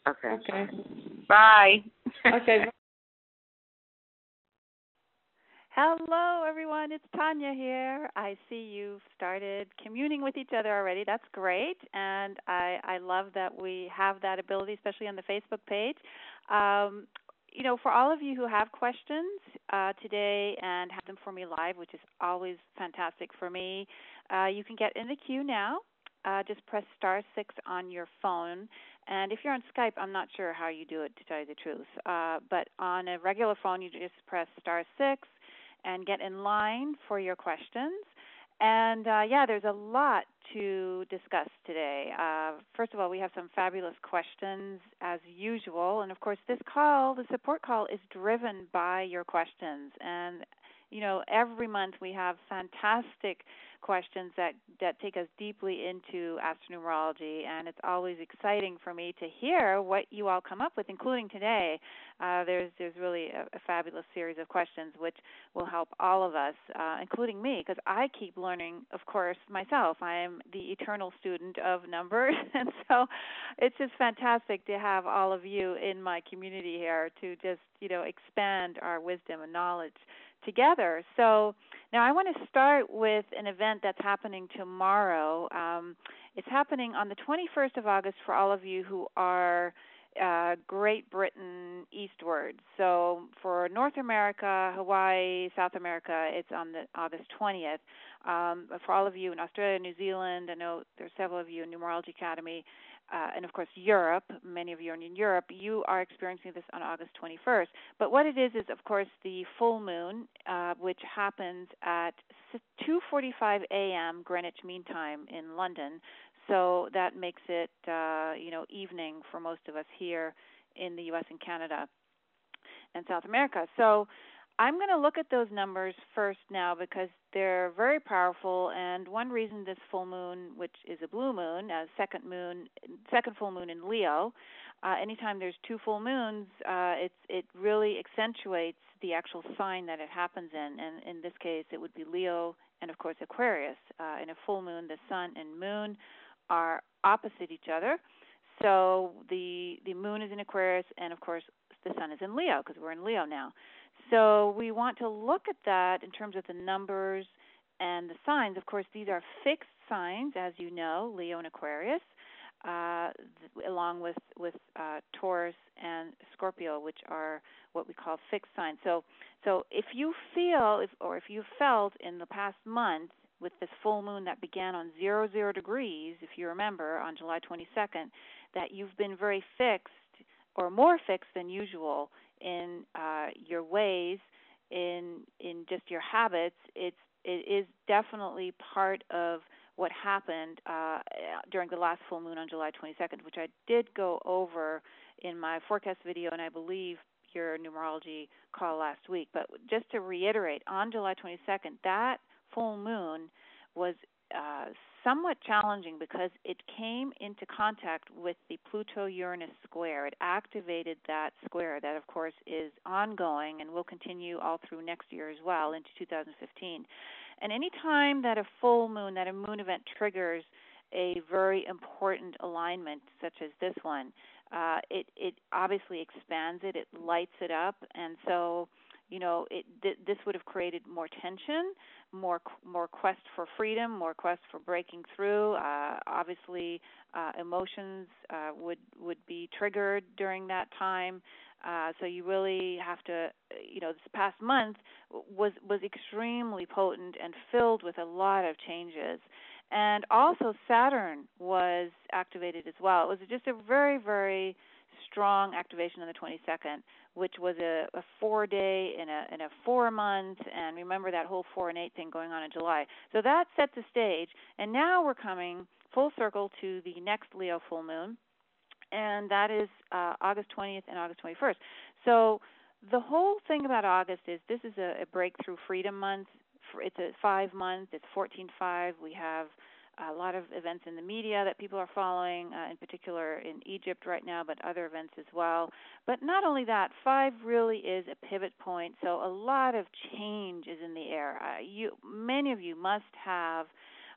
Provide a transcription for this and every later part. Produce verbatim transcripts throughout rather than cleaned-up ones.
Okay. Okay. Bye. Okay. Hello, everyone. It's Tanya here. I see you've started communing with each other already. That's great, and I, I love that we have that ability, especially on the Facebook page. Um, you know, for all of you who have questions uh, today and have them for me live, which is always fantastic for me, uh, you can get in the queue now. Uh, just press star six on your phone. And if you're on Skype, I'm not sure how you do it, to tell you the truth. Uh, but on a regular phone, you just press star six and get in line for your questions. And uh, yeah, there's a lot to discuss today. Uh, first of all, we have some fabulous questions as usual. And of course, this call, the support call, is driven by your questions. And you know, every month we have fantastic questions that, that take us deeply into astronumerology, and it's always exciting for me to hear what you all come up with, including today. Uh, there's there's really a, a fabulous series of questions which will help all of us, uh, including me, because I keep learning, of course, myself. I am the eternal student of numbers, and so it's just fantastic to have all of you in my community here to just, you know, expand our wisdom and knowledge together. So now I want to start with an event that's happening tomorrow. Um, it's happening on the twenty-first of August for all of you who are uh, Great Britain eastward. So for North America, Hawaii, South America, it's on the August twentieth. Um, for all of you in Australia, New Zealand, I know there's several of you in Numerology Academy, uh, and of course Europe, many of you are in Europe, you are experiencing this on August twenty-first. But what it is is, of course, the full moon, uh, which happens at two forty-five a.m. Greenwich Mean Time in London. So that makes it, uh, you know, evening for most of us here in the U S and Canada and South America. So I'm going to look at those numbers first now because they're very powerful, and one reason this full moon, which is a blue moon, a second moon, second full moon in Leo, uh, anytime there's two full moons, uh, it's, it really accentuates the actual sign that it happens in, and in this case it would be Leo and, of course, Aquarius. Uh, in a full moon, the sun and moon are opposite each other, so the the moon is in Aquarius, and, of course, the sun is in Leo because we're in Leo now. So we want to look at that in terms of the numbers and the signs. Of course, these are fixed signs, as you know, Leo and Aquarius, uh, th- along with, with uh, Taurus and Scorpio, which are what we call fixed signs. So so if you feel, if, or if you felt in the past month with this full moon that began on zero, zero degrees, if you remember, on July twenty-second, that you've been very fixed or more fixed than usual in uh, your ways, in in just your habits, it's it is definitely part of what happened uh, during the last full moon on July twenty-second, which I did go over in my forecast video, and I believe your numerology call last week. But just to reiterate, on July twenty-second, that full moon was uh, somewhat challenging because it came into contact with the Pluto-Uranus square. It activated that square that, of course, is ongoing and will continue all through next year as well into two thousand fifteen. And any time that a full moon, that a moon event triggers a very important alignment such as this one, uh, it, it obviously expands it, it lights it up, and so you know, it, th- this would have created more tension, more more quest for freedom, more quest for breaking through. Uh, obviously, uh, emotions uh, would would be triggered during that time. Uh, so you really have to, you know, this past month was was extremely potent and filled with a lot of changes. And also Saturn was activated as well. It was just a very, very strong activation on the twenty-second, which was a, a four-day and a, and a four-month, and remember that whole four and eight thing going on in July. So that set the stage, and now we're coming full circle to the next Leo full moon, and that is uh, August twentieth and August twenty-first. So the whole thing about August is this is a, a breakthrough freedom month. It's a five-month. It's fourteen five. We have a lot of events in the media that people are following, uh, in particular in Egypt right now, but other events as well. But not only that, five really is a pivot point, so a lot of change is in the air. Uh, you, many of you must have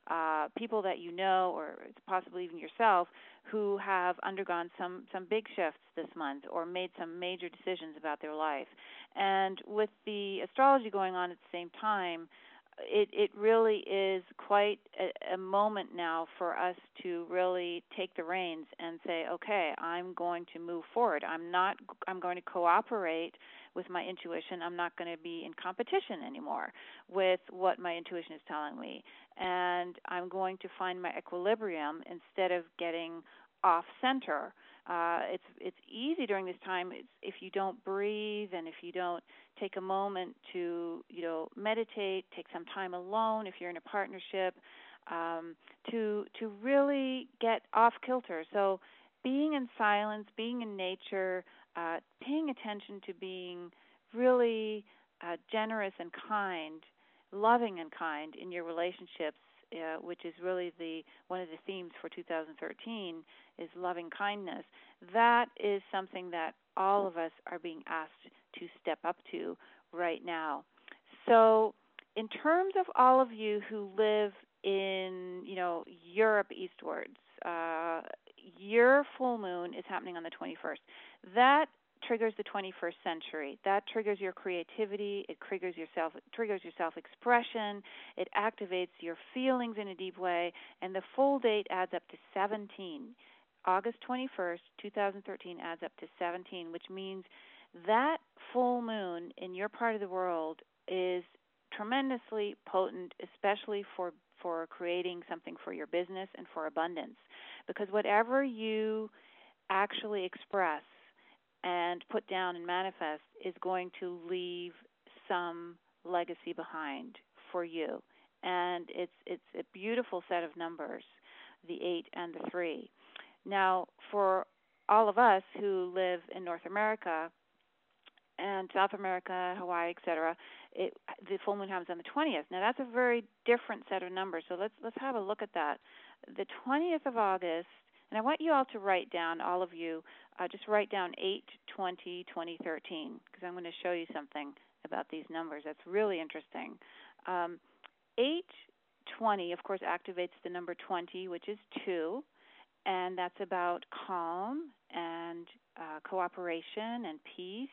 uh, people that you know, or possibly even yourself, who have undergone some, some big shifts this month or made some major decisions about their life. And with the astrology going on at the same time, it, it really is quite a, a moment now for us to really take the reins and say, okay, I'm going to move forward. I'm not, I'm going to cooperate with my intuition. I'm not going to be in competition anymore with what my intuition is telling me. And I'm going to find my equilibrium instead of getting off center. Uh, it's it's easy during this time it's, if you don't breathe and if you don't take a moment to, you know, meditate, take some time alone if you're in a partnership, um, to to really get off kilter. So being in silence, being in nature, uh, paying attention to being really uh, generous and kind, loving and kind in your relationships, uh, which is really the one of the themes for two thousand thirteen, is loving kindness. That is something that all of us are being asked to step up to right now. So in terms of all of you who live in, you know, Europe eastwards, uh, your full moon is happening on the twenty-first. That triggers the twenty-first century. That triggers your creativity. It triggers your self, triggers your self-expression. It activates your feelings in a deep way. And the full date adds up to seventeen. August twenty-first, two thousand thirteen adds up to seventeen, which means that full moon in your part of the world is tremendously potent, especially for for creating something for your business and for abundance. Because whatever you actually express and put down and manifest is going to leave some legacy behind for you. And it's it's a beautiful set of numbers, the eight and the three. Now, for all of us who live in North America and South America, Hawaii, et cetera, it, the full moon happens on the twentieth. Now, that's a very different set of numbers, so let's let's have a look at that. The twentieth of August, and I want you all to write down, all of you, uh, just write down eight twenty twenty thirteen, because I'm going to show you something about these numbers that's really interesting. Um, eight twenty, of course, activates the number twenty, which is two, and that's about calm and uh, cooperation and peace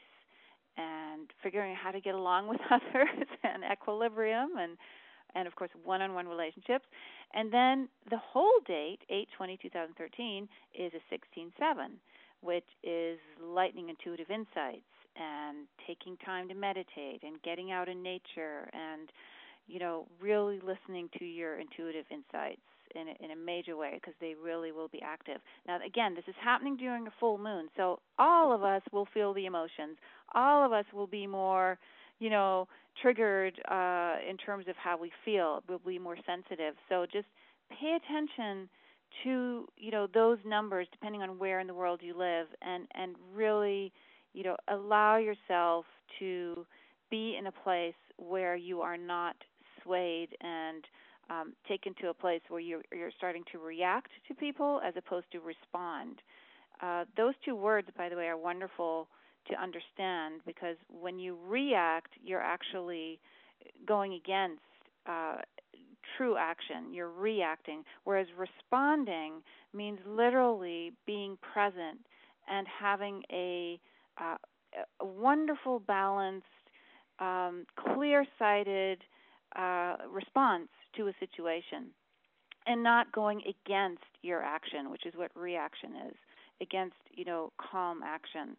and figuring out how to get along with others and equilibrium and, and of course, one-on-one relationships. And then the whole date, eight twenty twenty thirteen, is a sixteen seven, which is lightning intuitive insights and taking time to meditate and getting out in nature and, you know, really listening to your intuitive insights in a, in a major way, because they really will be active. Now, again, this is happening during a full moon, so all of us will feel the emotions. All of us will be more, you know, triggered uh, in terms of how we feel. We'll be more sensitive. So just pay attention to, you know, those numbers depending on where in the world you live, and, and really, you know, allow yourself to be in a place where you are not swayed and um, taken to a place where you're, you're starting to react to people as opposed to respond. Uh, those two words, by the way, are wonderful to understand, because when you react, you're actually going against uh, true action. You're reacting, whereas responding means literally being present and having a, uh, a wonderful, balanced, um, clear-sighted uh, response to a situation, and not going against your action, which is what reaction is, against, you know, calm action.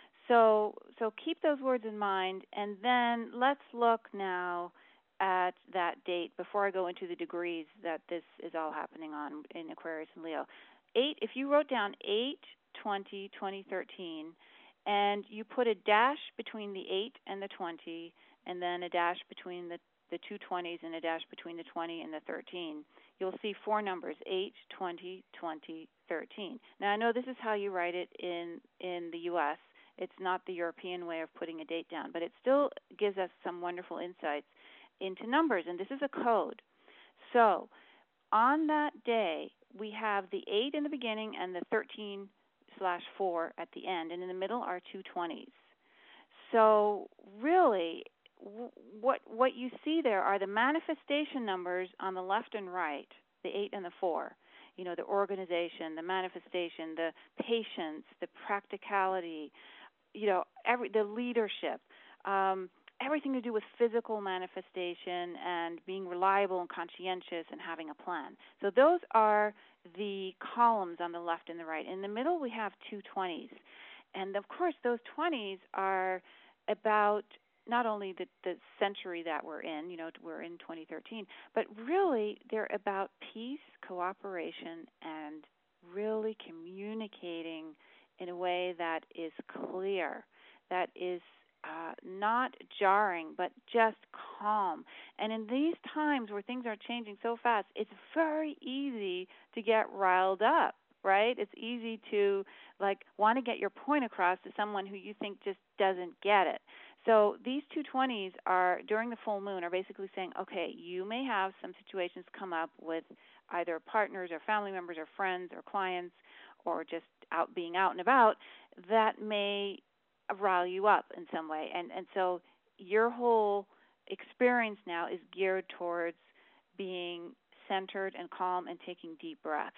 So, so keep those words in mind, and then let's look now at that date before I go into the degrees that this is all happening on in Aquarius and Leo. Eight. If you wrote down eight twenty twenty thirteen, and you put a dash between the eight and the twenty, and then a dash between the the two twenties and a dash between the twenty and the thirteen, you'll see four numbers, eight, twenty, twenty, thirteen. Now, I know this is how you write it in, in the U S. It's not the European way of putting a date down, but it still gives us some wonderful insights into numbers, and this is a code. So on that day, we have the eight in the beginning and the thirteen slash four at the end, and in the middle are two twenties. So really, what what you see there are the manifestation numbers on the left and right, the eight and the four. You know, the organization, the manifestation, the patience, the practicality, you know, every the leadership, um, everything to do with physical manifestation and being reliable and conscientious and having a plan. So those are the columns on the left and the right. In the middle, we have two twenties. And, of course, those twenties are about not only the, the century that we're in, you know, we're in twenty thirteen, but really they're about peace, cooperation, and really communicating in a way that is clear, that is uh, not jarring, but just calm. And in these times where things are changing so fast, it's very easy to get riled up, right? It's easy to, like, want to get your point across to someone who you think just doesn't get it. So these two twenties are, during the full moon, are basically saying, okay, you may have some situations come up with either partners or family members or friends or clients or just out being out and about that may rile you up in some way. And, and so your whole experience now is geared towards being centered and calm and taking deep breaths.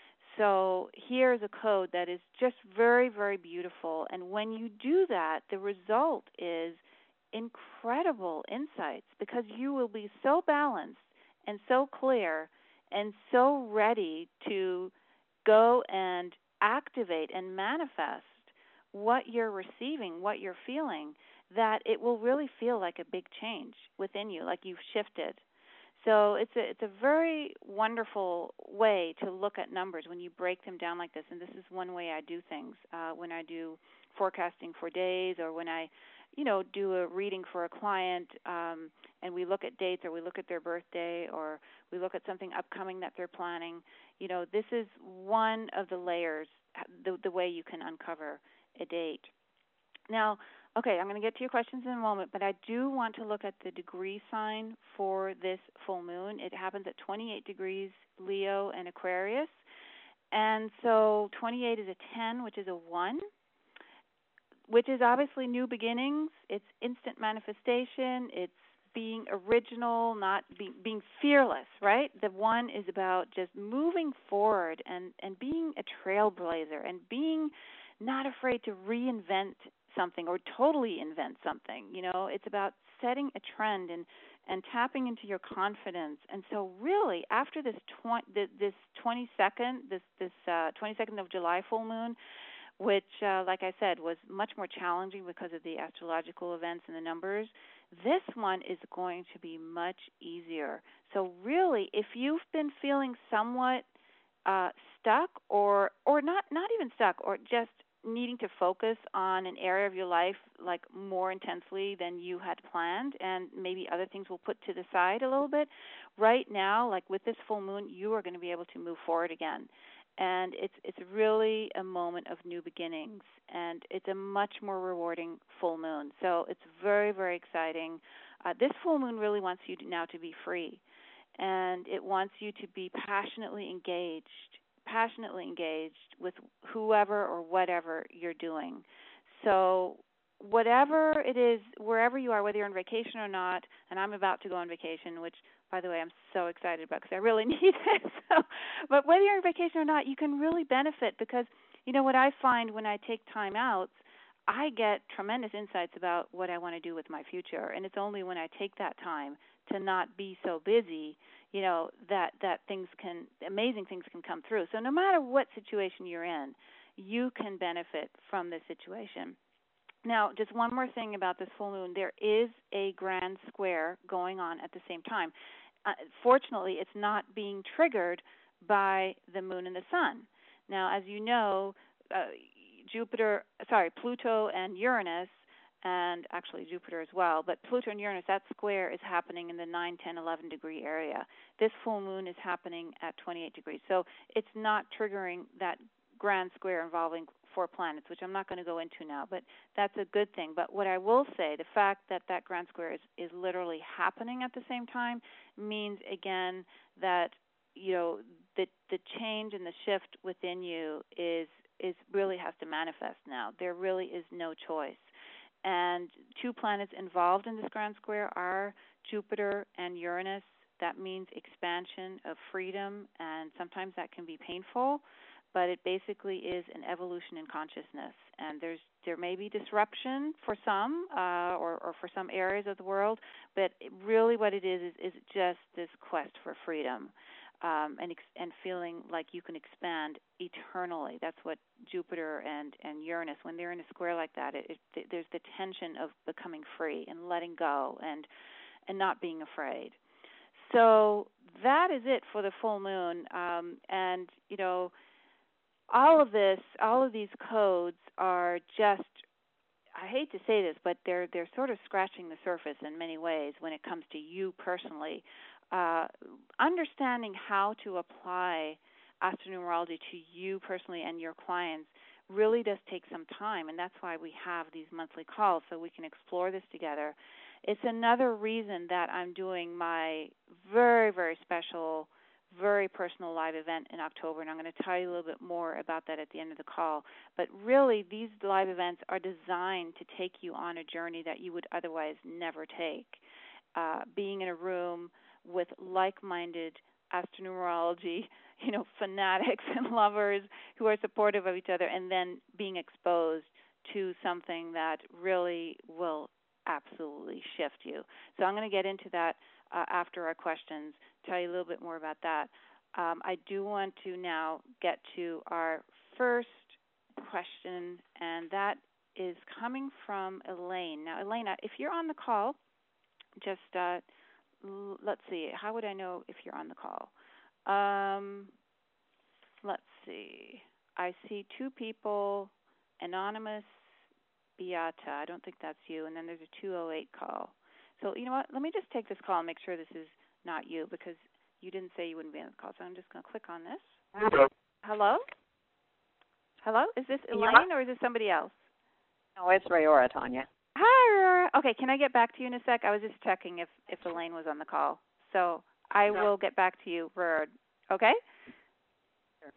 So here's a code that is just very, very beautiful. And when you do that, the result is incredible insights because you will be so balanced and so clear and so ready to go and activate and manifest what you're receiving, what you're feeling, that it will really feel like a big change within you, like you've shifted. So it's a it's a very wonderful way to look at numbers when you break them down like this. And this is one way I do things uh, when I do forecasting for days, or when I, you know, do a reading for a client, um, and we look at dates, or we look at their birthday, or we look at something upcoming that they're planning. You know, this is one of the layers, the the way you can uncover a date. Now, okay, I'm going to get to your questions in a moment, but I do want to look at the degree sign for this full moon. It happens at twenty-eight degrees Leo and Aquarius. And so twenty-eight is a ten, which is a one, which is obviously new beginnings. It's instant manifestation. It's being original, not be, being fearless, right? The one is about just moving forward and, and being a trailblazer and being not afraid to reinvent something or totally invent something. You know, it's about setting a trend and, and tapping into your confidence. And so really after this tw- this twenty-second, this this uh, twenty-second of July full moon, which uh, like I said was much more challenging because of the astrological events and the numbers, this one is going to be much easier. So really, if you've been feeling somewhat uh, stuck or or not not even stuck, or just needing to focus on an area of your life like more intensely than you had planned, and maybe other things will put to the side a little bit, right now, like with this full moon, you are going to be able to move forward again. And it's it's really a moment of new beginnings, and it's a much more rewarding full moon. So it's very, very exciting. Uh, this full moon really wants you to now to be free, and it wants you to be passionately engaged passionately engaged with whoever or whatever you're doing. So whatever it is, wherever you are, whether you're on vacation or not, and I'm about to go on vacation, which, by the way, I'm so excited about because I really need it. So, but whether you're on vacation or not, you can really benefit because, you know, what I find when I take time out, I get tremendous insights about what I want to do with my future. And it's only when I take that time to not be so busy, you know, that, that things can, amazing things can come through. So no matter what situation you're in, you can benefit from this situation. Now, just one more thing about this full moon. There is a grand square going on at the same time. Uh, fortunately, it's not being triggered by the moon and the sun. Now, as you know, uh, Jupiter, sorry, Pluto and Uranus, and actually Jupiter as well, but Pluto and Uranus, that square is happening in the nine, ten, eleven degree area. This full moon is happening at twenty-eight degrees. So it's not triggering that grand square involving four planets, which I'm not going to go into now, but that's a good thing. But what I will say, the fact that that grand square is, is literally happening at the same time means, again, that, you know, the, the change and the shift within you is is really has to manifest now. There really is no choice. And two planets involved in this grand square are Jupiter and Uranus. that means expansion of freedom, and sometimes that can be painful, but it basically is an evolution in consciousness. And there's there may be disruption for some, uh, or, or for some areas of the world, but it, really what it is, is is just this quest for freedom, um, and ex- and feeling like you can expand eternally. That's what Jupiter and, and Uranus, when they're in a square like that, it, it, there's the tension of becoming free and letting go and and not being afraid. So that is it for the full moon. Um, and, you know, all of this, all of these codes are just, I hate to say this, but they're they're sort of scratching the surface in many ways when it comes to you personally. Uh, understanding how to apply astronumerology to you personally and your clients really does take some time, and that's why we have these monthly calls so we can explore this together. It's another reason that I'm doing my very, very special, very personal live event in October, and I'm going to tell you a little bit more about that at the end of the call. But really, these live events are designed to take you on a journey that you would otherwise never take. Uh, being in a room with like-minded astronumerology, you know, fanatics and lovers who are supportive of each other, and then being exposed to something that really will absolutely shift you. So I'm going to get into that uh, after our questions, tell you a little bit more about that. Um, I do want to now get to our first question, and that is coming from Elaine. Now, Elena, if you're on the call, just uh, l- let's see. How would I know if you're on the call? Um, let's see. I see two people, anonymous, Beata. I don't think that's you. And then there's a two oh eight call. So you know what? Let me just take this call and make sure this is not you, because you didn't say you wouldn't be on the call. So I'm just going to click on this. Hello. Hello? Hello? Is this Elaine Yeah. or is this somebody else? No, it's Rayora, Tanya. Hi, Aurora. Okay, can I get back to you in a sec? I was just checking if, if Elaine was on the call. So I No. will get back to you, Aurora. Okay? Sure.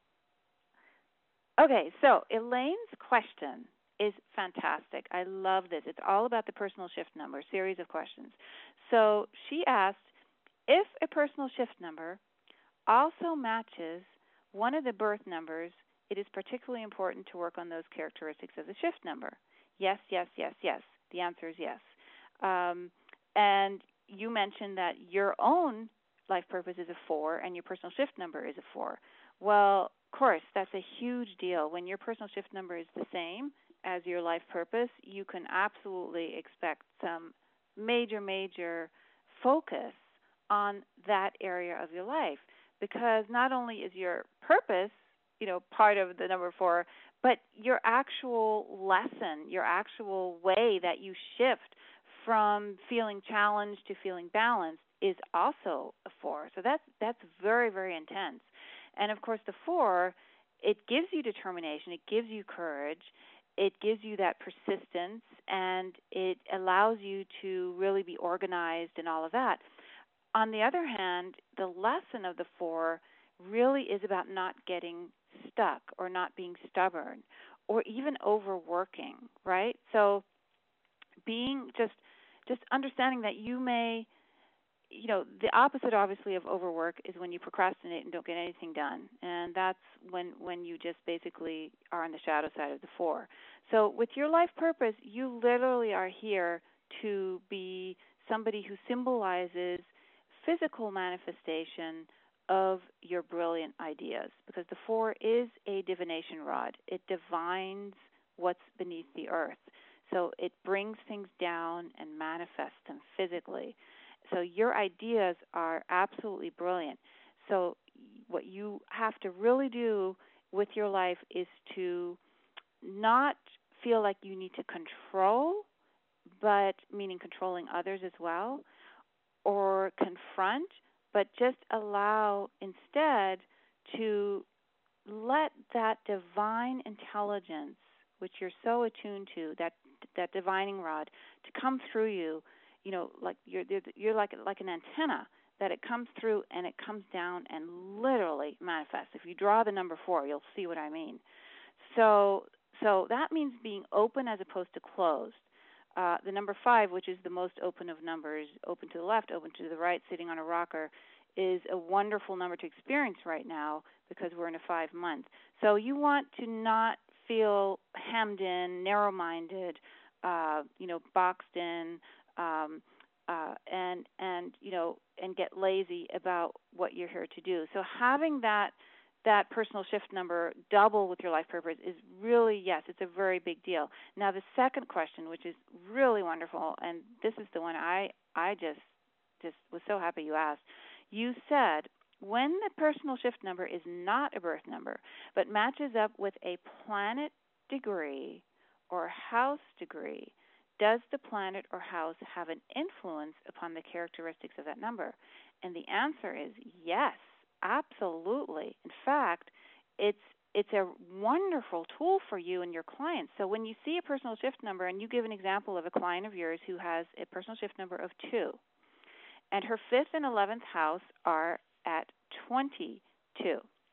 Okay, so Elaine's question is fantastic. I love this. It's all about the personal shift number, series of questions. So she asked, if a personal shift number also matches one of the birth numbers, it is particularly important to work on those characteristics of the shift number. Yes, yes, yes, yes. The answer is yes. Um, and you mentioned that your own life purpose is a four and your personal shift number is a four. Well, of course, that's a huge deal. When your personal shift number is the same as your life purpose, you can absolutely expect some major, major focus on that area of your life, because not only is your purpose, you know, part of the number four, but your actual lesson, your actual way that you shift from feeling challenged to feeling balanced is also a four. So that's that's very, very intense. And of course, the four, it gives you determination, it gives you courage, it gives you that persistence, and it allows you to really be organized and all of that. On the other hand, the lesson of the four really is about not getting stuck or not being stubborn or even overworking, right? So being just just understanding that you may, you know, the opposite obviously of overwork is when you procrastinate and don't get anything done. And that's when, when you just basically are on the shadow side of the four. So with your life purpose, you literally are here to be somebody who symbolizes physical manifestation of your brilliant ideas, because the four is a divination rod. It divines what's beneath the earth. So it brings things down and manifests them physically. So your ideas are absolutely brilliant. So what you have to really do with your life is to not feel like you need to control, but meaning controlling others as well, or confront, but just allow instead to let that divine intelligence, which you're so attuned to, that that divining rod, to come through you. You know, like you're you're like like an antenna, that it comes through and it comes down and literally manifests. If you draw the number four, you'll see what I mean. So so that means being open as opposed to closed. Uh, the number five, which is the most open of numbers, open to the left, open to the right, sitting on a rocker, is a wonderful number to experience right now because we're in a five month. So you want to not feel hemmed in, narrow-minded, uh, you know, boxed in, um, uh, and and you know, and get lazy about what you're here to do. So having that that personal shift number double with your life purpose is really, yes, it's a very big deal. Now, the second question, which is really wonderful, and this is the one I I just just was so happy you asked. You said, when the personal shift number is not a birth number, but matches up with a planet degree or house degree, does the planet or house have an influence upon the characteristics of that number? And the answer is yes, absolutely. In fact, it's it's a wonderful tool for you and your clients. So when you see a personal shift number, and you give an example of a client of yours who has a personal shift number of two, and her fifth and eleventh house are at twenty-two.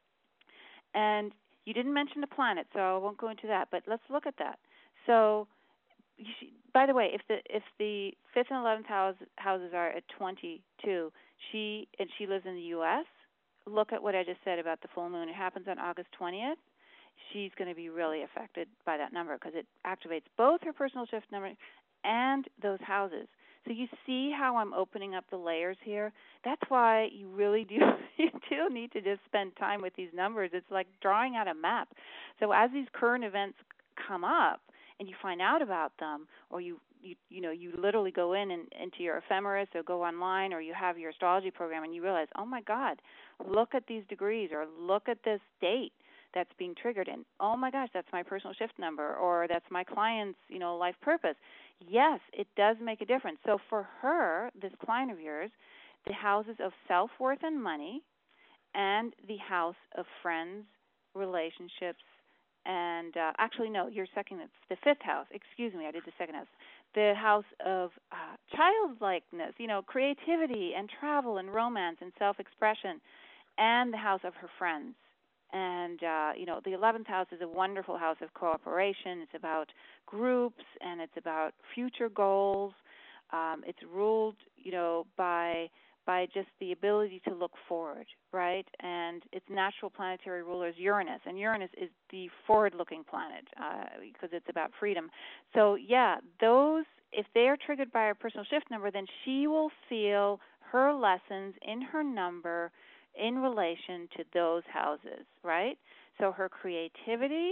And you didn't mention the planet, so I won't go into that, but let's look at that. So, you should, by the way, if the if the fifth and eleventh house, houses are at twenty-two, she and she lives in the U S, look at what I just said about the full moon. It happens on August twentieth. She's going to be really affected by that number because it activates both her personal shift number and those houses. So you see how I'm opening up the layers here? That's why you really do you do need to just spend time with these numbers. It's like drawing out a map. So as these current events come up and you find out about them, or you you you know, you literally go in and into your ephemeris or go online, or you have your astrology program and you realize, oh my God, look at these degrees, or look at this date that's being triggered, and oh my gosh, that's my personal shift number, or that's my client's, you know, life purpose. Yes, it does make a difference. So for her, this client of yours, the houses of self-worth and money, and the house of friends, relationships, and uh, actually, no, your second, it's the fifth house. Excuse me, I did the second house. The house of uh, childlikeness, you know, creativity and travel and romance and self-expression, and the house of her friends. And, uh, you know, the eleventh house is a wonderful house of cooperation. It's about groups, and it's about future goals. Um, it's ruled, you know, by by just the ability to look forward, right? And its natural planetary ruler is Uranus, and Uranus is the forward-looking planet uh, because it's about freedom. So, yeah, those, if they are triggered by her personal shift number, then she will feel her lessons in her number in relation to those houses, right? So her creativity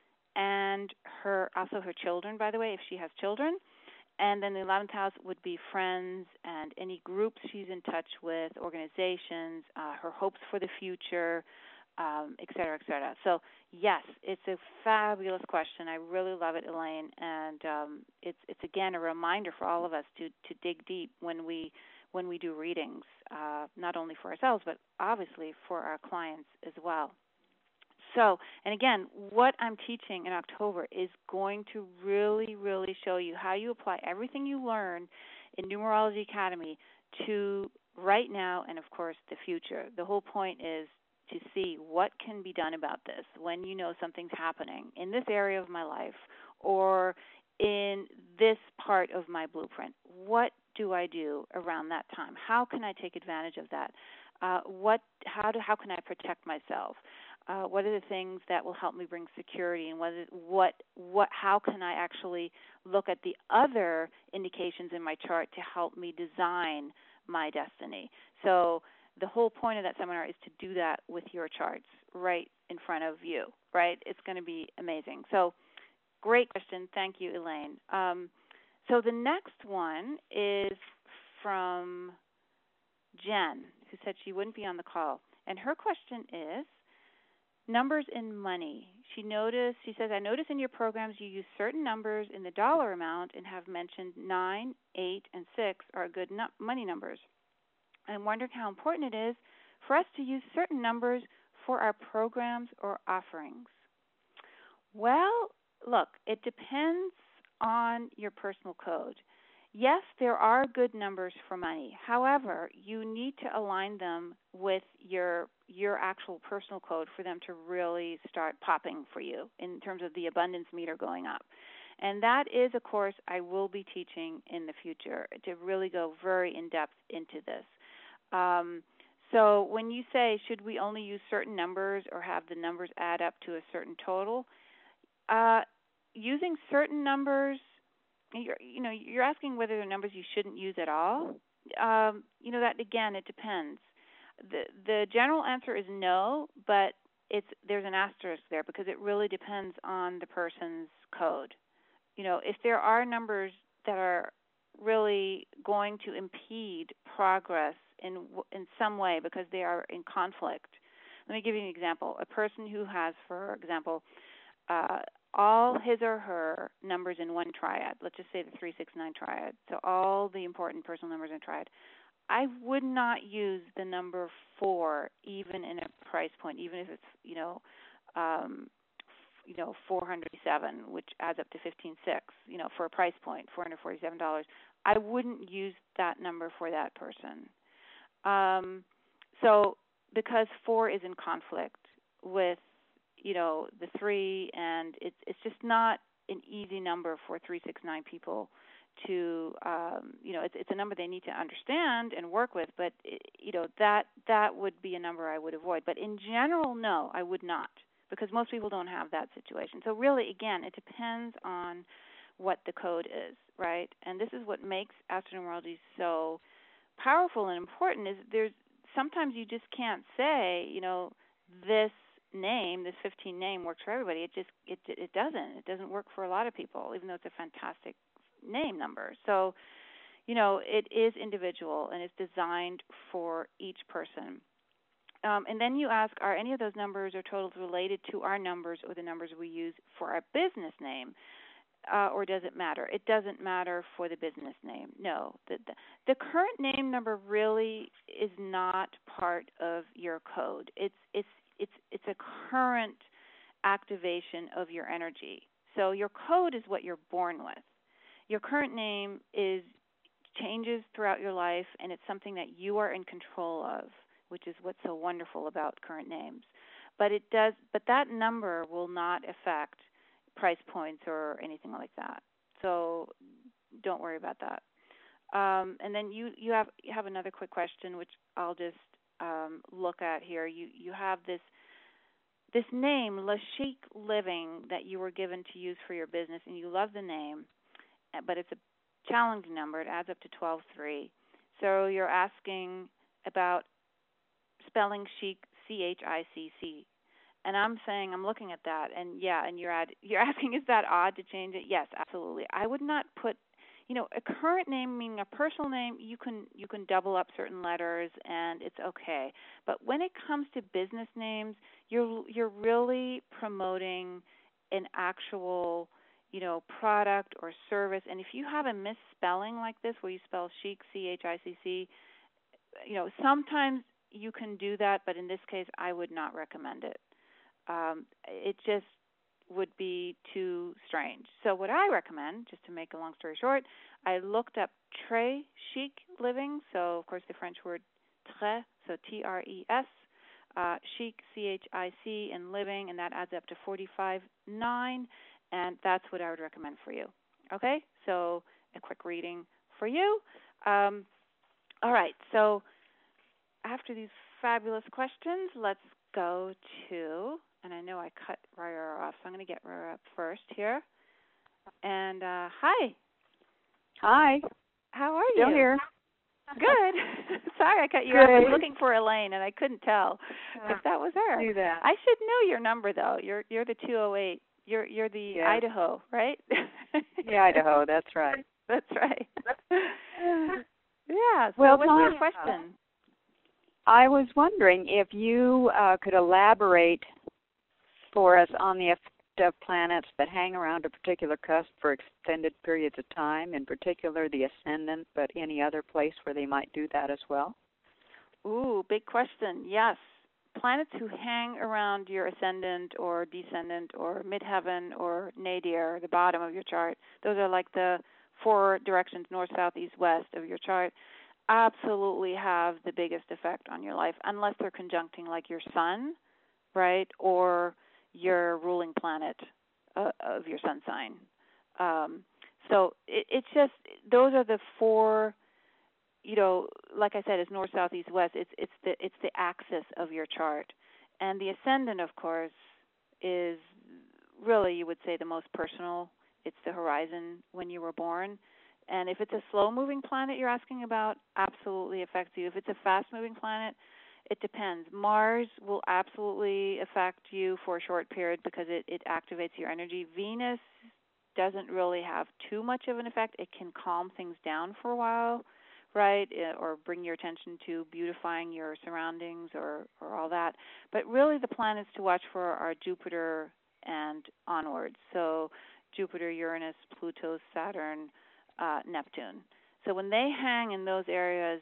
and her, also her children, by the way, if she has children. And then the eleventh house would be friends and any groups she's in touch with, organizations, uh, her hopes for the future, um, et cetera, et cetera. So, yes, it's a fabulous question. I really love it, Elaine. And um, it's, it's, again, a reminder for all of us to, to dig deep when we when we do readings, uh, not only for ourselves, but obviously for our clients as well. So, and again, what I'm teaching in October is going to really, really show you how you apply everything you learn in Numerology Academy to right now and, of course, the future. The whole point is to see what can be done about this when you know something's happening in this area of my life or in this part of my blueprint. What do I do around that time? How can I take advantage of that? Uh, what? How do? How can I protect myself? Uh, what are the things that will help me bring security? And what? What? What? How can I actually look at the other indications in my chart to help me design my destiny? So the whole point of that seminar is to do that with your charts right in front of you. Right? It's going to be amazing. So. Great question. Thank you, Elaine. Um, so the next one is from Jen, who said she wouldn't be on the call. And her question is, numbers in money. She noticed, she says, I notice in your programs you use certain numbers in the dollar amount and have mentioned nine, eight, and six are good no- money numbers. I'm wondering how important it is for us to use certain numbers for our programs or offerings. Well, look, it depends on your personal code. Yes, there are good numbers for money. However, you need to align them with your your actual personal code for them to really start popping for you in terms of the abundance meter going up. And that is a course I will be teaching in the future to really go very in-depth into this. Um, so when you say, should we only use certain numbers or have the numbers add up to a certain total, uh, using certain numbers, you're, you know, you're asking whether they're numbers you shouldn't use at all. Um, you know, that, again, it depends. The the general answer is no, but it's there's an asterisk there because it really depends on the person's code. You know, if there are numbers that are really going to impede progress in in some way because they are in conflict. Let me give you an example. A person who has, for example, uh, all his or her numbers in one triad, let's just say the three six nine triad, so all the important personal numbers in a triad, I would not use the number four even in a price point, even if it's, you know, um, you know, four hundred seven, which adds up to fifteen six, you know, for a price point, four hundred forty-seven dollars. I wouldn't use that number for that person. Um, so because four is in conflict with, you know, the three, and it's it's just not an easy number for three six nine people to, um, you know, it's it's a number they need to understand and work with. But it, you know, that that would be a number I would avoid. But in general, no, I would not, because most people don't have that situation. So really, again, it depends on what the code is, right? And this is what makes astronumerology so powerful and important. Is there's sometimes you just can't say, you know, this name, this fifteen name works for everybody. It just it it doesn't. It doesn't work for a lot of people, even though it's a fantastic name number. So, you know, it is individual and it's designed for each person. Um, and then you ask, are any of those numbers or totals related to our numbers or the numbers we use for our business name? Uh, or does it matter? It doesn't matter for the business name. No. The, the, the current name number really is not part of your code. It's it's it's it's a current activation of your energy. So your code is what you're born with. Your current name is changes throughout your life, and it's something that you are in control of, which is what's so wonderful about current names. But it does. But that number will not affect price points or anything like that. So don't worry about that. Um, and then you, you have you have another quick question, which I'll just um, look at here. You you have this this name, La Chic Living, that you were given to use for your business, and you love the name, but it's a challenging number. It adds up to twelve three. So you're asking about spelling chic, C H I C C. And I'm saying, I'm looking at that, and yeah, and you're ad, you're asking, is that odd to change it? Yes, absolutely. I would not put, you know, a current name, meaning a personal name, you can you can double up certain letters, and it's okay. But when it comes to business names, you're you're really promoting an actual, you know, product or service. And if you have a misspelling like this, where you spell chic, C H I C C, you know, sometimes you can do that, but in this case, I would not recommend it. Um, it just would be too strange. So what I recommend, just to make a long story short, I looked up Très Chic Living, so of course the French word très, so T R E S, uh, chic, C H I C, and living, and that adds up to forty-five nine, and that's what I would recommend for you. Okay, so a quick reading for you. Um, all right, so after these fabulous questions, let's go to, and I know I cut Raya off, so I'm going to get Raya up first here. And uh, hi. Hi. How are Still you? here. Good. Sorry I cut you Good. off. I was looking for Elaine, and I couldn't tell uh, if that was her. Do that. I should know your number, though. You're you're the two oh eight. You're you're the yes. Idaho, right? Yeah, Idaho. That's right. That's right. Yeah. So well, what's Tanya, your question? I was wondering if you uh, could elaborate for us on the effect of planets that hang around a particular cusp for extended periods of time, in particular the ascendant, but any other place where they might do that as well? Ooh, big question. Yes. Planets who hang around your ascendant or descendant or midheaven or nadir, the bottom of your chart, those are like the four directions, north, south, east, west of your chart, absolutely have the biggest effect on your life, unless they're conjuncting like your sun, right, or your ruling planet uh, of your sun sign. Um, so it, it's just those are the four. You know, like I said, it's north, south, east, west. It's it's the it's the axis of your chart, and the ascendant, of course, is really, you would say, the most personal. It's the horizon when you were born. And if it's a slow-moving planet you're asking about, absolutely affects you. If it's a fast-moving planet, it depends. Mars will absolutely affect you for a short period because it, it activates your energy. Venus doesn't really have too much of an effect. It can calm things down for a while, right, or bring your attention to beautifying your surroundings or, or all that. But really the planets to watch for are Jupiter and onwards. So Jupiter, Uranus, Pluto, Saturn, uh, Neptune. So when they hang in those areas,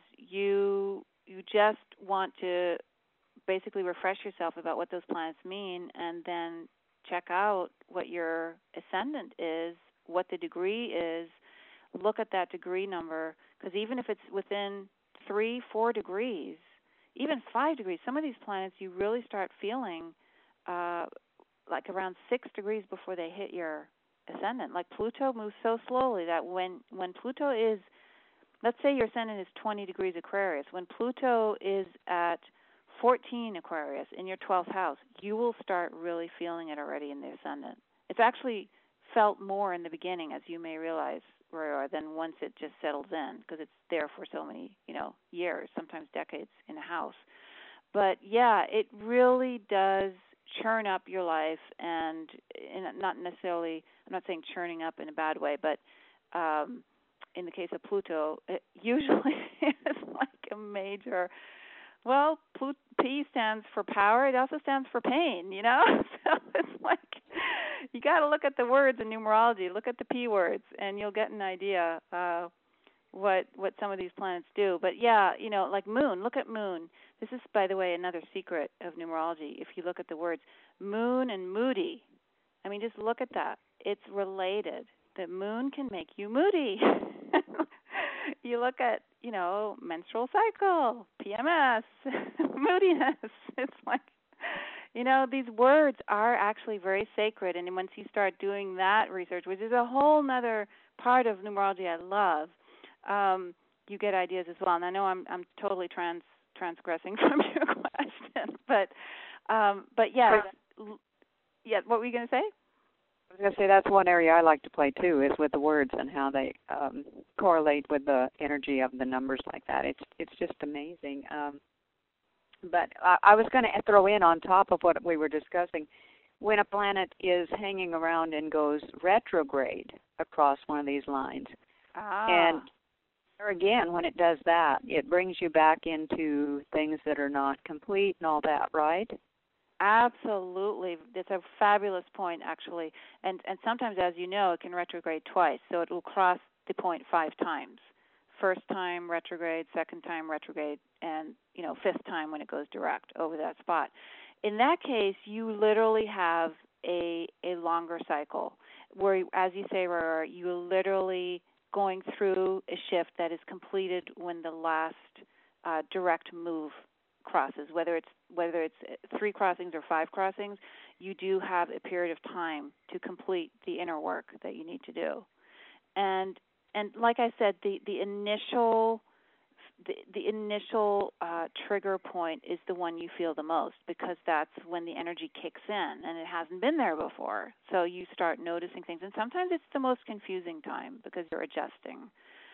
you you just want to basically refresh yourself about what those planets mean, and then check out what your ascendant is, what the degree is. Look at that degree number, because even if it's within three, four degrees, even five degrees, some of these planets you really start feeling uh, like around six degrees before they hit your ascendant. Like Pluto moves so slowly that when, when Pluto is, let's say your ascendant is twenty degrees Aquarius, when Pluto is at fourteen Aquarius in your twelfth house, you will start really feeling it already in the ascendant. It's actually felt more in the beginning, as you may realize, Roy, than once it just settles in, because it's there for so many, you know, years, sometimes decades in a house. But yeah, it really does churn up your life, and, and not necessarily, I'm not saying churning up in a bad way, but um, in the case of Pluto, it usually is like a major, well, P stands for power. It also stands for pain, you know? So it's like, you got to look at the words in numerology. Look at the P words, and you'll get an idea uh, what what some of these planets do. But yeah, you know, like Moon. Look at Moon. This is, by the way, another secret of numerology. If you look at the words Moon and Moody, I mean, just look at that. It's related. The Moon can make you moody. You look at, you know, menstrual cycle, P M S, moodiness. It's like, you know, these words are actually very sacred. And once you start doing that research, which is a whole other part of numerology I love, um, you get ideas as well. And I know I'm I'm totally trans transgressing from your question, but um, but yeah, yeah. What were you going to say? I was going to say that's one area I like to play too, is with the words and how they um, correlate with the energy of the numbers like that. It's it's just amazing. Um, but I, I was going to throw in on top of what we were discussing, when a planet is hanging around and goes retrograde across one of these lines, ah. and or again, when it does that, it brings you back into things that are not complete and all that, right? Absolutely. It's a fabulous point, actually. And and sometimes, as you know, it can retrograde twice. So it will cross the point five times. First time retrograde, second time retrograde, and, you know, fifth time when it goes direct over that spot. In that case, you literally have a a longer cycle where, as you say, Aurora, you're literally going through a shift that is completed when the last uh, direct move crosses, whether it's whether it's three crossings or five crossings, you do have a period of time to complete the inner work that you need to do. And and like I said, the the initial the the initial uh, trigger point is the one you feel the most, because that's when the energy kicks in and it hasn't been there before. So you start noticing things, and sometimes it's the most confusing time because you're adjusting.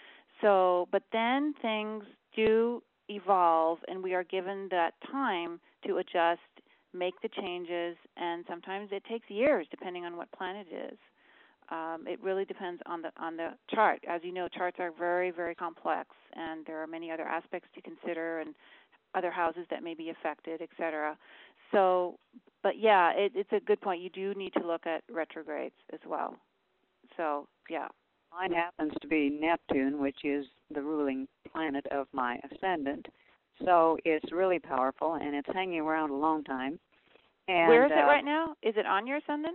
So, but then things do evolve, and we are given that time to adjust, make the changes, and sometimes it takes years depending on what planet it is. Um, it really depends on the on the chart. As you know, charts are very, very complex, and there are many other aspects to consider and other houses that may be affected, et cetera. So, but yeah, it, it's a good point. You do need to look at retrogrades as well. So, yeah. Mine happens to be Neptune, which is the ruling planet of my ascendant. So it's really powerful, and it's hanging around a long time. And, where is it uh, right now? Is it on your ascendant?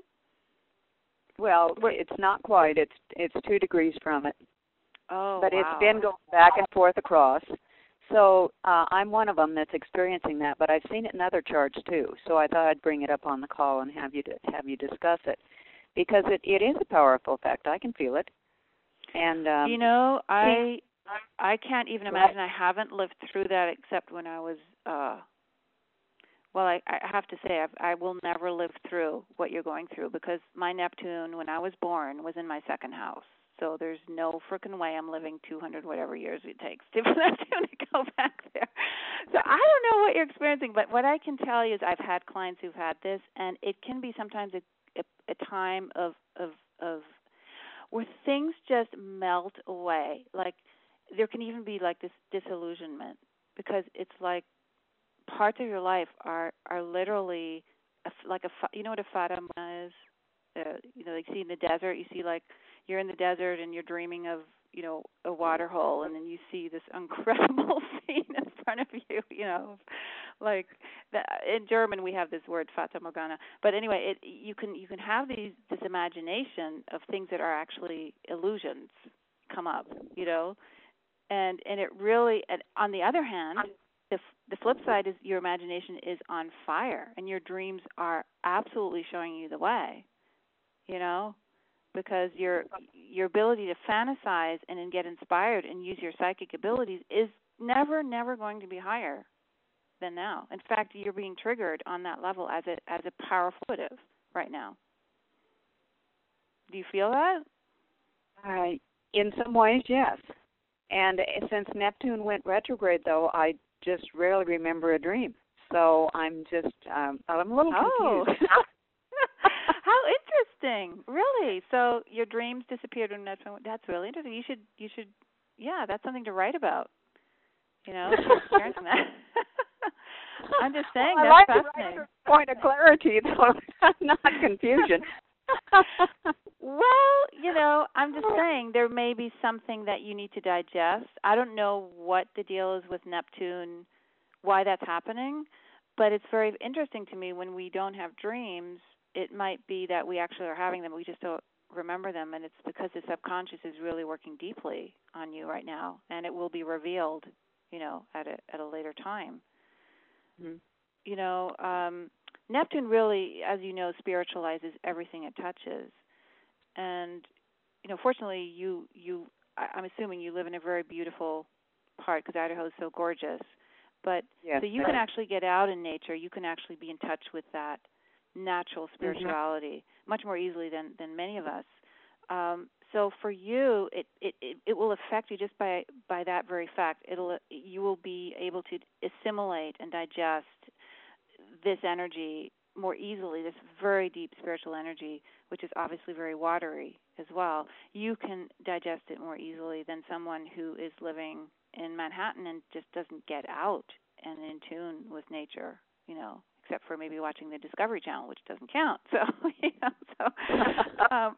Well, it's not quite. It's it's two degrees from it. Oh, But wow. it's been going back and forth across. So uh, I'm one of them that's experiencing that, but I've seen it in other charts too. So I thought I'd bring it up on the call and have you to, have you discuss it. because it, it is a powerful effect. I can feel it. And um, you know, I I can't even imagine. I haven't lived through that except when I was. Uh, well, I, I have to say, I've, I will never live through what you're going through because my Neptune, when I was born, was in my second house. So there's no frickin' way I'm living two hundred whatever years it takes to Neptune to go back there. So I don't know what you're experiencing, but what I can tell you is I've had clients who've had this, and it can be sometimes a, a, a time of of of where things just melt away. Like there can even be like this disillusionment because it's like parts of your life are are literally a, like a you know what a fata morgana is? Uh, you know, like see in the desert, you see like you're in the desert and you're dreaming of, you know, a water hole, and then you see this incredible scene in front of you, you know, like the, in German we have this word Fata Morgana. But anyway, it, you can you can have these this imagination of things that are actually illusions come up, you know, and and it really. And on the other hand, the the flip side is your imagination is on fire, and your dreams are absolutely showing you the way, you know. Because your your ability to fantasize and then get inspired and use your psychic abilities is never, never going to be higher than now. In fact, you're being triggered on that level as a as a powerful intuitive right now. Do you feel that? Uh, in some ways, yes. And since Neptune went retrograde, though, I just rarely remember a dream. So I'm just um, I'm a little oh. confused. How interesting! Really? So your dreams disappeared when Neptune. That's really interesting. You should, you should, yeah, that's something to write about. You know, experiencing that. I'm just saying well, that's I like fascinating. To write a point of clarity, though, not confusion. Well, you know, I'm just saying there may be something that you need to digest. I don't know what the deal is with Neptune, why that's happening, but it's very interesting to me when we don't have dreams. It might be that we actually are having them, we just don't remember them, and it's because the subconscious is really working deeply on you right now, and it will be revealed, you know, at a at a later time. Mm-hmm. You know, um, Neptune really, as you know, spiritualizes everything it touches, and you know, fortunately, you you I, I'm assuming you live in a very beautiful part because Idaho is so gorgeous, but yes, so you can actually get out in nature. You can actually be in touch with that natural spirituality mm-hmm. much more easily than, than many of us. Um, so for you, it, it, it, it will affect you just by by that very fact. It'll you will be able to assimilate and digest this energy more easily. This very deep spiritual energy, which is obviously very watery as well. You can digest it more easily than someone who is living in Manhattan and just doesn't get out and in tune with nature. You know. Except for maybe watching the Discovery Channel, which doesn't count. So, you know, so um,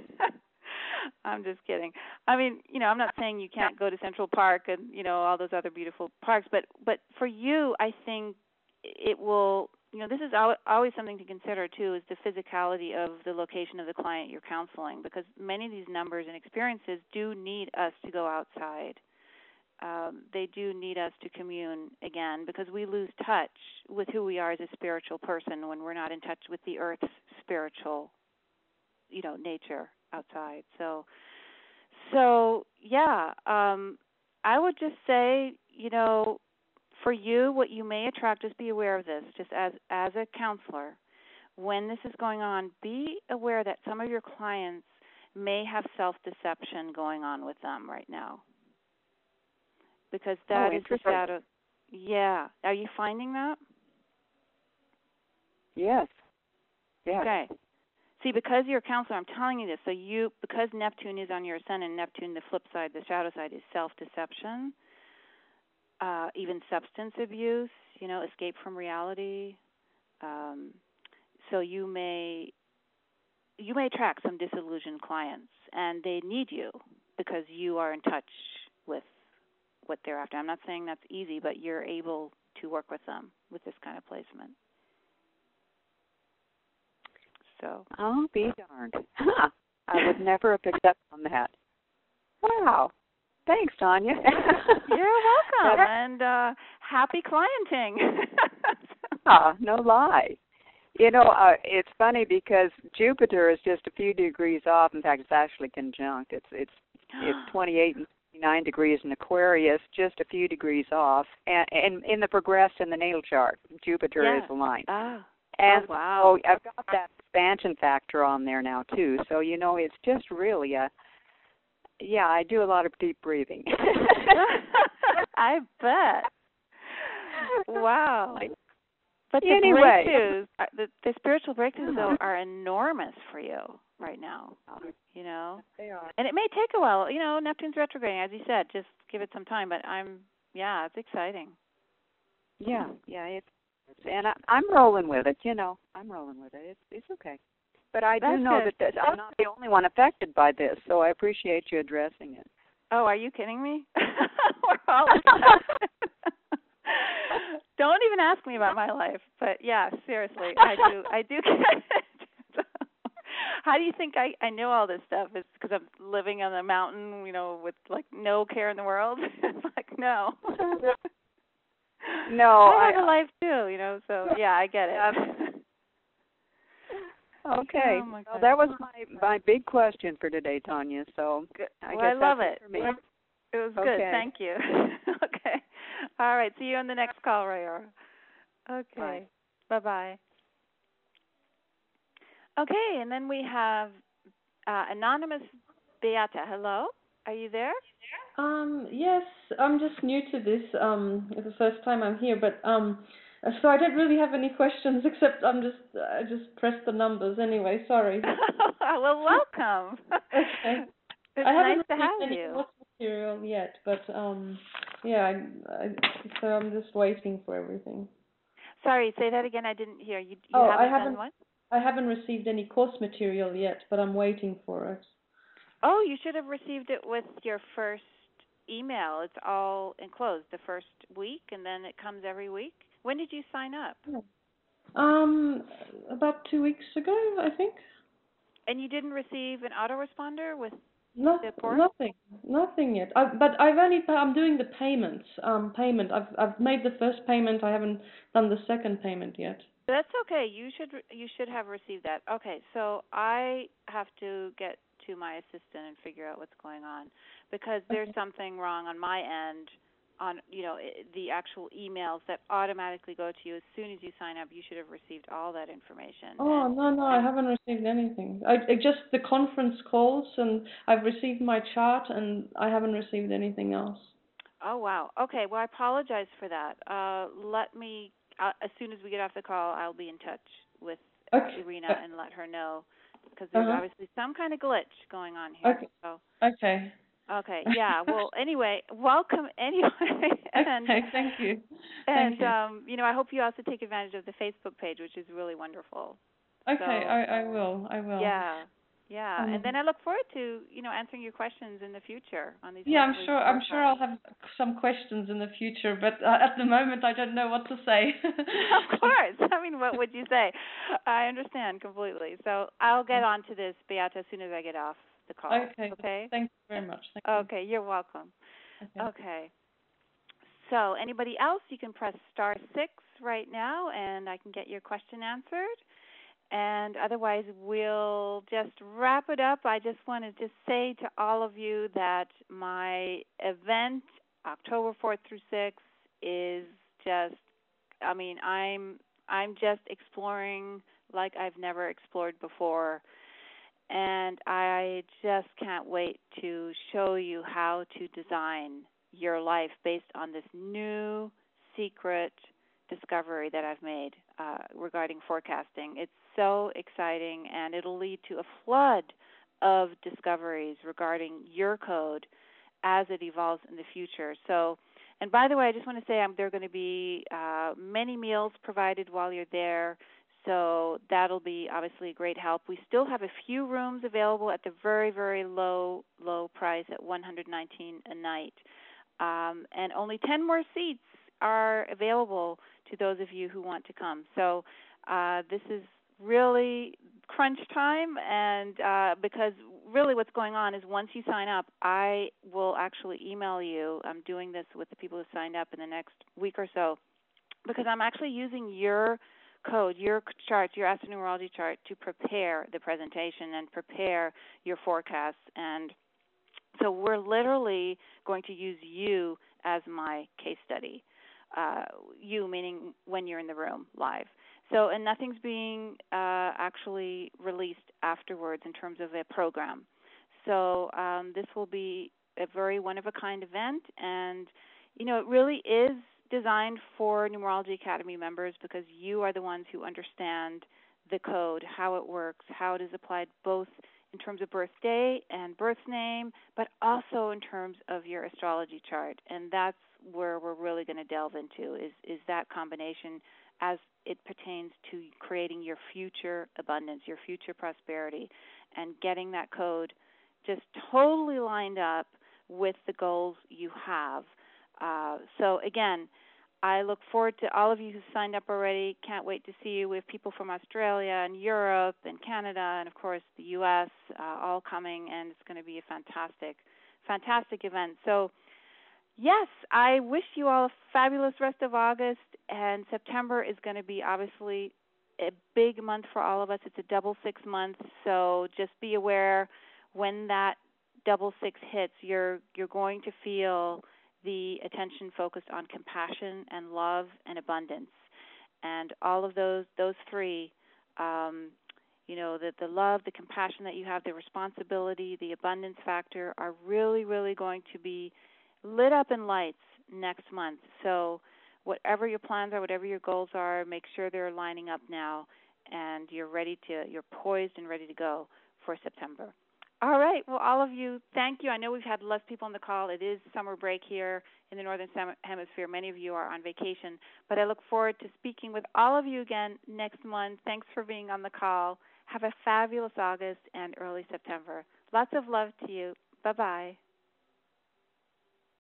I'm just kidding. I mean, you know, I'm not saying you can't go to Central Park and, you know, all those other beautiful parks, but but for you, I think it will, you know, this is always something to consider, too, is the physicality of the location of the client you're counseling, because many of these numbers and experiences do need us to go outside. Um, they do need us to commune again because we lose touch with who we are as a spiritual person when we're not in touch with the earth's spiritual, you know, nature outside. So, so yeah, um, I would just say, you know, for you, what you may attract, just be aware of this, just as, as a counselor, when this is going on, be aware that some of your clients may have self-deception going on with them right now. Because that oh, is the shadow. Yeah. Are you finding that? Yes. Yes. Okay. See, because you're a counselor, I'm telling you this. So you, because Neptune is on your ascendant, Neptune, the flip side, the shadow side, is self-deception, uh, even substance abuse, you know, escape from reality. Um, so you may, you may attract some disillusioned clients, and they need you because you are in touch with what they're after. I'm not saying that's easy, but you're able to work with them with this kind of placement. So I'll be darned. Huh. I would never have picked up on that. Wow. Thanks, Tanya. You're welcome, and uh, happy clienting. Ah, no lie. You know, uh, it's funny because Jupiter is just a few degrees off. In fact, it's actually conjunct. It's it's it's twenty-eight and twenty-nine degrees in Aquarius, just a few degrees off, and, and in the progressed in the natal chart, Jupiter Yeah. is aligned. Oh. And oh, wow. so I've got that expansion factor on there now too. So you know, it's just really a yeah. I do a lot of deep breathing. I bet. Wow. But the Anyway. breakthroughs, are- the, the spiritual breakthroughs, though, are enormous for you right now. You know, They are. and it may take a while. You know, Neptune's retrograding, as you said. Just give it some time. But I'm, yeah, it's exciting. Yeah, yeah. It's and I, I'm rolling with it. You know, I'm rolling with it. It's it's okay. But I That's do know good. that this, I'm not the only one affected by this, so I appreciate you addressing it. Oh, are you kidding me? We're all Don't even ask me about my life. But yeah, seriously, I do. I do get it. How do you think I I know all this stuff? It's because I'm living on the mountain, you know, with like no care in the world. It's like no. No, I have I, a life too, you know. So yeah, I get it. okay. Oh my well, God. that was my my big question for today, Tanya. So I well, guess I love that's it. for me. It was Okay. good. Thank you. Okay. All right. See you on the next call, Rayora. Okay. Bye bye. Okay, and then we have uh, anonymous Beata. Hello. Are you there? Um, yes, I'm just new to this. Um, it's the first time I'm here, but um, so I don't really have any questions except I'm just I just pressed the numbers anyway. Sorry. Well, welcome. Okay. It's I haven't nice to received have any you. course material yet, but um, yeah, I, I, so I'm just waiting for everything. Sorry, say that again. I didn't hear you. You Oh, haven't, I haven't done what? I haven't received any course material yet, but I'm waiting for it. Oh, you should have received it with your first email. It's all enclosed the first week, and then it comes every week. When did you sign up? Um, about two weeks ago, I think. And you didn't receive an autoresponder with No, the port? nothing, nothing yet. I, but I've only pa- I'm doing the payments. Um, payment. I've I've made the first payment. I haven't done the second payment yet. That's okay. You should you should have received that. Okay, so I have to get to my assistant and figure out what's going on because there's Okay. something wrong on my end on you know i- the actual emails that automatically go to you as soon as you sign up. You should have received all that information. Oh And, no no, I and haven't received anything. I, I just the conference calls and I've received my chart and I haven't received anything else. oh wow. Okay. Well, I apologize for that. Uh, let me uh, as soon as we get off the call, I'll be in touch with uh, Okay. Irina and let her know because Uh there's huh. obviously some kind of glitch going on here. Okay. So Okay. okay, yeah. Well, anyway, welcome anyway, and Okay. Thank you. and Thank you. um, you know, I hope you also take advantage of the Facebook page, which is really wonderful. Okay. So I I will. I will. yeah. Yeah, Um, and then I look forward to you know answering your questions in the future on these. Yeah, I'm monthly sure. I'm sure I'll scorecards. have some questions in the future, but uh, at the moment I don't know what to say. Of course. I mean, what would you say? I understand completely. So I'll get on to this, Beata, as soon as I get off the call. Okay. Okay? Thank you very much. Thank Okay, you're welcome. you. Okay. Okay. So anybody else, you can press star six right now, and I can get your question answered. And otherwise, we'll just wrap it up. I just want to just say to all of you that my event, October fourth through sixth, is just, I mean, I'm I'm just exploring like I've never explored before. And I just can't wait to show you how to design your life based on this new secret discovery that I've made uh, regarding forecasting. It's so exciting, and it'll lead to a flood of discoveries regarding your code as it evolves in the future. So, and by the way, I just want to say um, there are going to be uh, many meals provided while you're there. So that'll be obviously a great help. We still have a few rooms available at the very, very low, low price at one hundred nineteen dollars a night. Um, and only ten more seats are available to those of you who want to come. So uh, this is really crunch time, and uh, because really what's going on is once you sign up, I will actually email you. I'm doing this with the people who signed up in the next week or so because I'm actually using your code, your chart, your astronumerology chart, to prepare the presentation and prepare your forecasts. And so we're literally going to use you as my case study. Uh, you meaning when you're in the room live. So, and nothing's being uh, actually released afterwards in terms of a program. So um, this will be a very one-of-a-kind event, and, you know, it really is designed for Numerology Academy members because you are the ones who understand the code, how it works, how it is applied both in terms of birthday and birth name, but also in terms of your astrology chart. And that's where we're really going to delve into is, is that combination as it pertains to creating your future abundance, your future prosperity, and getting that code just totally lined up with the goals you have. Uh, so again, I look forward to all of you who signed up already. Can't wait to see you. We have people from Australia and Europe and Canada and, of course, the U S uh, all coming, and it's going to be a fantastic, fantastic event. So, yes, I wish you all a fabulous rest of August, and September is going to be obviously a big month for all of us. It's a double six month, so just be aware when that double six hits, you're you're going to feel the attention focused on compassion and love and abundance, and all of those those three, um, you know, the the love, the compassion that you have, the responsibility, the abundance factor are really, really going to be lit up in lights next month. So whatever your plans are, whatever your goals are, make sure they're lining up now, and you're ready to, you're poised and ready to go for September. All right. Well, all of you, thank you. I know we've had less people on the call. It is summer break here in the Northern Hemisphere. Many of you are on vacation, but I look forward to speaking with all of you again next month. Thanks for being on the call. Have a fabulous August and early September. Lots of love to you. Bye-bye.